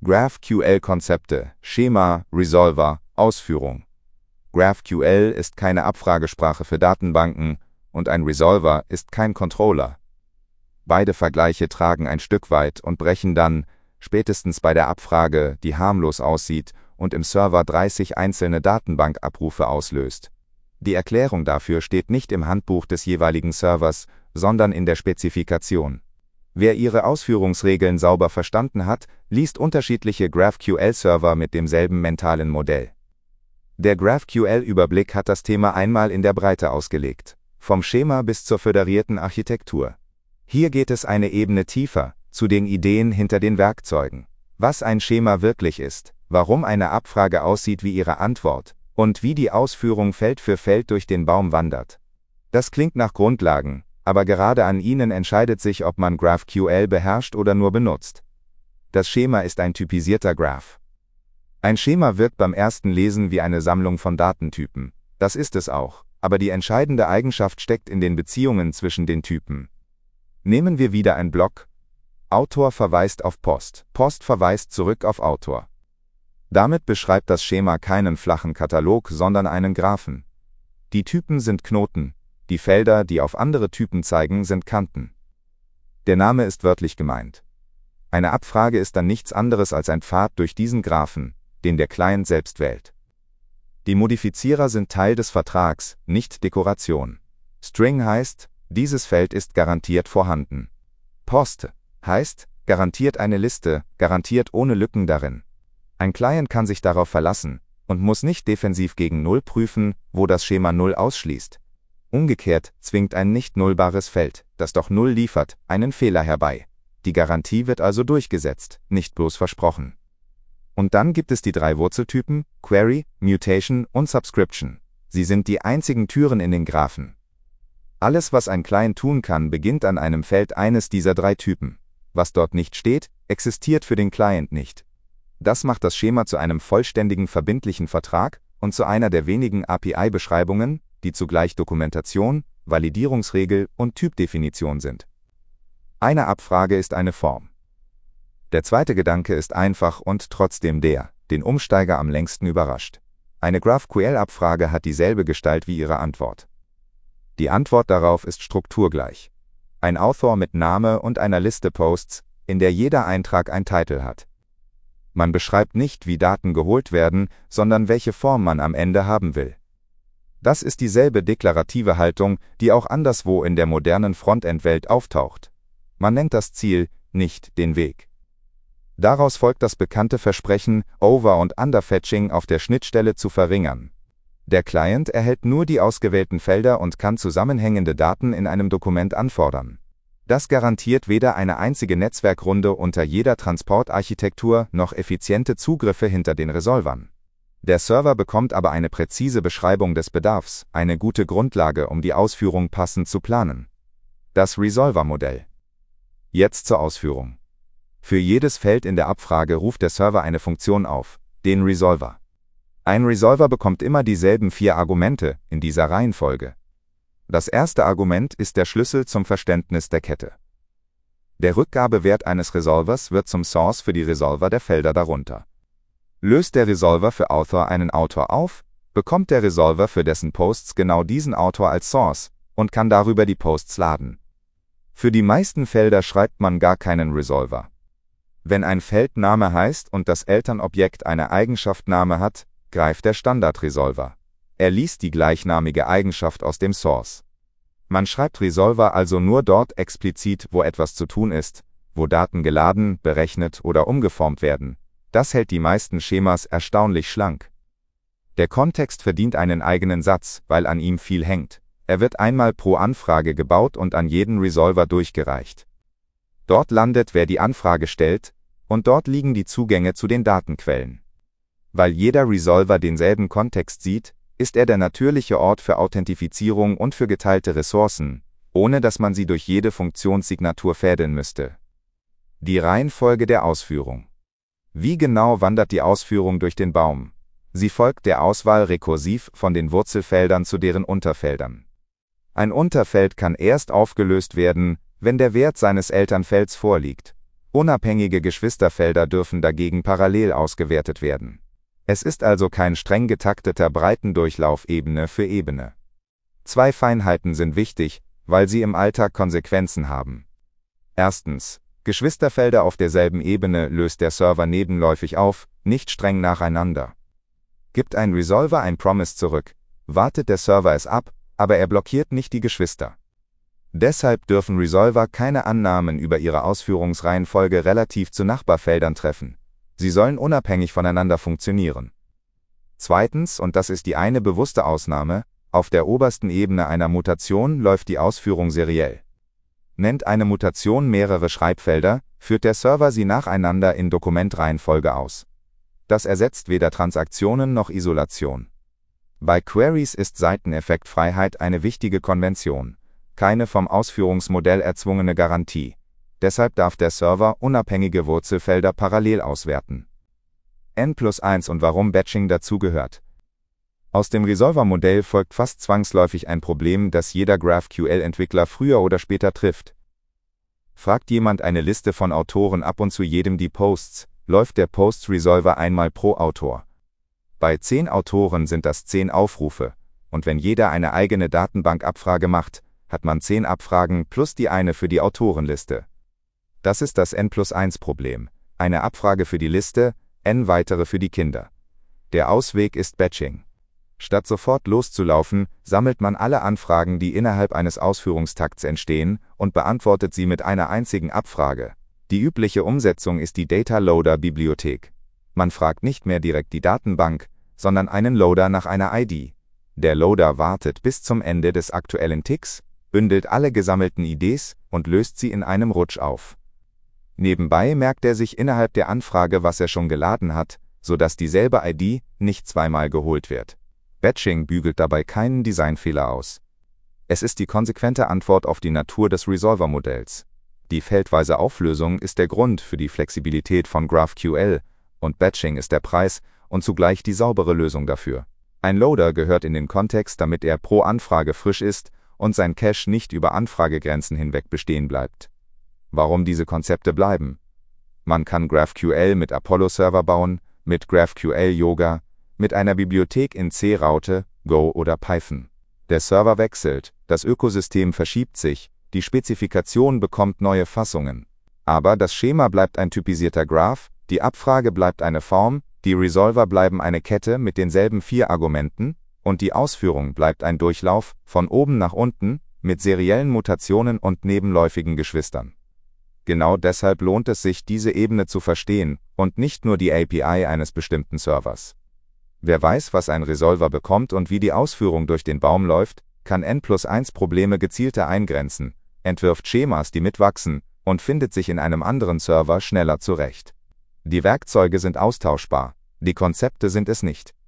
GraphQL-Konzepte, Schema, Resolver, Ausführung. GraphQL ist keine Abfragesprache für Datenbanken und ein Resolver ist kein Controller. Beide Vergleiche tragen ein Stück weit und brechen dann, spätestens bei der Abfrage, die harmlos aussieht und im Server 30 einzelne Datenbankabrufe auslöst. Die Erklärung dafür steht nicht im Handbuch des jeweiligen Servers, sondern in der Spezifikation. Wer ihre Ausführungsregeln sauber verstanden hat, liest unterschiedliche GraphQL-Server mit demselben mentalen Modell. Der GraphQL-Überblick hat das Thema einmal in der Breite ausgelegt, vom Schema bis zur föderierten Architektur. Hier geht es eine Ebene tiefer, zu den Ideen hinter den Werkzeugen, was ein Schema wirklich ist, warum eine Abfrage aussieht wie ihre Antwort und wie die Ausführung Feld für Feld durch den Baum wandert. Das klingt nach Grundlagen, aber gerade an ihnen entscheidet sich, ob man GraphQL beherrscht oder nur benutzt. Das Schema ist ein typisierter Graph. Ein Schema wirkt beim ersten Lesen wie eine Sammlung von Datentypen. Das ist es auch, aber die entscheidende Eigenschaft steckt in den Beziehungen zwischen den Typen. Nehmen wir wieder ein Block. Autor verweist auf Post, Post verweist zurück auf Autor. Damit beschreibt das Schema keinen flachen Katalog, sondern einen Graphen. Die Typen sind Knoten, die Felder, die auf andere Typen zeigen, sind Kanten. Der Name ist wörtlich gemeint. Eine Abfrage ist dann nichts anderes als ein Pfad durch diesen Graphen, den der Client selbst wählt. Die Modifizierer sind Teil des Vertrags, nicht Dekoration. String heißt, dieses Feld ist garantiert vorhanden. Post heißt, garantiert eine Liste, garantiert ohne Lücken darin. Ein Client kann sich darauf verlassen und muss nicht defensiv gegen Null prüfen, wo das Schema Null ausschließt. Umgekehrt zwingt ein nicht nullbares Feld, das doch Null liefert, einen Fehler herbei. Die Garantie wird also durchgesetzt, nicht bloß versprochen. Und dann gibt es die 3 Wurzeltypen, Query, Mutation und Subscription. Sie sind die einzigen Türen in den Graphen. Alles, was ein Client tun kann, beginnt an einem Feld eines dieser 3 Typen. Was dort nicht steht, existiert für den Client nicht. Das macht das Schema zu einem vollständigen verbindlichen Vertrag und zu einer der wenigen API-Beschreibungen, die zugleich Dokumentation, Validierungsregel und Typdefinition sind. Eine Abfrage ist eine Form. Der zweite Gedanke ist einfach und trotzdem den Umsteiger am längsten überrascht. Eine GraphQL-Abfrage hat dieselbe Gestalt wie ihre Antwort. Die Antwort darauf ist strukturgleich. Ein Author mit Name und einer Liste Posts, in der jeder Eintrag ein Titel hat. Man beschreibt nicht, wie Daten geholt werden, sondern welche Form man am Ende haben will. Das ist dieselbe deklarative Haltung, die auch anderswo in der modernen Frontend-Welt auftaucht. Man nennt das Ziel, nicht den Weg. Daraus folgt das bekannte Versprechen, Over- und Underfetching auf der Schnittstelle zu verringern. Der Client erhält nur die ausgewählten Felder und kann zusammenhängende Daten in einem Dokument anfordern. Das garantiert weder eine einzige Netzwerkrunde unter jeder Transportarchitektur noch effiziente Zugriffe hinter den Resolvern. Der Server bekommt aber eine präzise Beschreibung des Bedarfs, eine gute Grundlage, um die Ausführung passend zu planen. Das Resolver-Modell. Jetzt zur Ausführung. Für jedes Feld in der Abfrage ruft der Server eine Funktion auf, den Resolver. Ein Resolver bekommt immer dieselben 4 Argumente in dieser Reihenfolge. Das erste Argument ist der Schlüssel zum Verständnis der Kette. Der Rückgabewert eines Resolvers wird zum Source für die Resolver der Felder darunter. Löst der Resolver für Author einen Autor auf, bekommt der Resolver für dessen Posts genau diesen Autor als Source und kann darüber die Posts laden. Für die meisten Felder schreibt man gar keinen Resolver. Wenn ein Feld Name heißt und das Elternobjekt eine Eigenschaft Name hat, greift der Standard-Resolver. Er liest die gleichnamige Eigenschaft aus dem Source. Man schreibt Resolver also nur dort explizit, wo etwas zu tun ist, wo Daten geladen, berechnet oder umgeformt werden. Das hält die meisten Schemas erstaunlich schlank. Der Kontext verdient einen eigenen Satz, weil an ihm viel hängt. Er wird einmal pro Anfrage gebaut und an jeden Resolver durchgereicht. Dort landet, wer die Anfrage stellt, und dort liegen die Zugänge zu den Datenquellen. Weil jeder Resolver denselben Kontext sieht, ist er der natürliche Ort für Authentifizierung und für geteilte Ressourcen, ohne dass man sie durch jede Funktionssignatur fädeln müsste. Die Reihenfolge der Ausführung. Wie genau wandert die Ausführung durch den Baum? Sie folgt der Auswahl rekursiv von den Wurzelfeldern zu deren Unterfeldern. Ein Unterfeld kann erst aufgelöst werden, wenn der Wert seines Elternfelds vorliegt. Unabhängige Geschwisterfelder dürfen dagegen parallel ausgewertet werden. Es ist also kein streng getakteter Breitendurchlauf Ebene für Ebene. 2 Feinheiten sind wichtig, weil sie im Alltag Konsequenzen haben. Erstens: Geschwisterfelder auf derselben Ebene löst der Server nebenläufig auf, nicht streng nacheinander. Gibt ein Resolver ein Promise zurück, wartet der Server es ab, aber er blockiert nicht die Geschwister. Deshalb dürfen Resolver keine Annahmen über ihre Ausführungsreihenfolge relativ zu Nachbarfeldern treffen. Sie sollen unabhängig voneinander funktionieren. Zweitens, und das ist die eine bewusste Ausnahme, auf der obersten Ebene einer Mutation läuft die Ausführung seriell. Nennt eine Mutation mehrere Schreibfelder, führt der Server sie nacheinander in Dokumentreihenfolge aus. Das ersetzt weder Transaktionen noch Isolation. Bei Queries ist Seiteneffektfreiheit eine wichtige Konvention, keine vom Ausführungsmodell erzwungene Garantie. Deshalb darf der Server unabhängige Wurzelfelder parallel auswerten. N+1 und warum Batching dazugehört. Aus dem Resolver-Modell folgt fast zwangsläufig ein Problem, das jeder GraphQL-Entwickler früher oder später trifft. Fragt jemand eine Liste von Autoren ab und zu jedem die Posts, läuft der Posts-Resolver einmal pro Autor. Bei 10 Autoren sind das 10 Aufrufe, und wenn jeder eine eigene Datenbankabfrage macht, hat man 10 Abfragen plus die eine für die Autorenliste. Das ist das N+1-Problem. Eine Abfrage für die Liste, n weitere für die Kinder. Der Ausweg ist Batching. Statt sofort loszulaufen, sammelt man alle Anfragen, die innerhalb eines Ausführungstakts entstehen, und beantwortet sie mit einer einzigen Abfrage. Die übliche Umsetzung ist die Data Loader-Bibliothek. Man fragt nicht mehr direkt die Datenbank, sondern einen Loader nach einer ID. Der Loader wartet bis zum Ende des aktuellen Ticks, bündelt alle gesammelten IDs und löst sie in einem Rutsch auf. Nebenbei merkt er sich innerhalb der Anfrage, was er schon geladen hat, sodass dieselbe ID nicht zweimal geholt wird. Batching bügelt dabei keinen Designfehler aus. Es ist die konsequente Antwort auf die Natur des Resolver-Modells. Die feldweise Auflösung ist der Grund für die Flexibilität von GraphQL und Batching ist der Preis und zugleich die saubere Lösung dafür. Ein Loader gehört in den Kontext, damit er pro Anfrage frisch ist und sein Cache nicht über Anfragegrenzen hinweg bestehen bleibt. Warum diese Konzepte bleiben? Man kann GraphQL mit Apollo-Server bauen, mit GraphQL-Yoga, mit einer Bibliothek in C-Raute, Go oder Python. Der Server wechselt, das Ökosystem verschiebt sich, die Spezifikation bekommt neue Fassungen. Aber das Schema bleibt ein typisierter Graph, die Abfrage bleibt eine Form, die Resolver bleiben eine Kette mit denselben 4 Argumenten, und die Ausführung bleibt ein Durchlauf, von oben nach unten, mit seriellen Mutationen und nebenläufigen Geschwistern. Genau deshalb lohnt es sich, diese Ebene zu verstehen und nicht nur die API eines bestimmten Servers. Wer weiß, was ein Resolver bekommt und wie die Ausführung durch den Baum läuft, kann N+1 Probleme gezielter eingrenzen, entwirft Schemas, die mitwachsen, und findet sich in einem anderen Server schneller zurecht. Die Werkzeuge sind austauschbar, die Konzepte sind es nicht.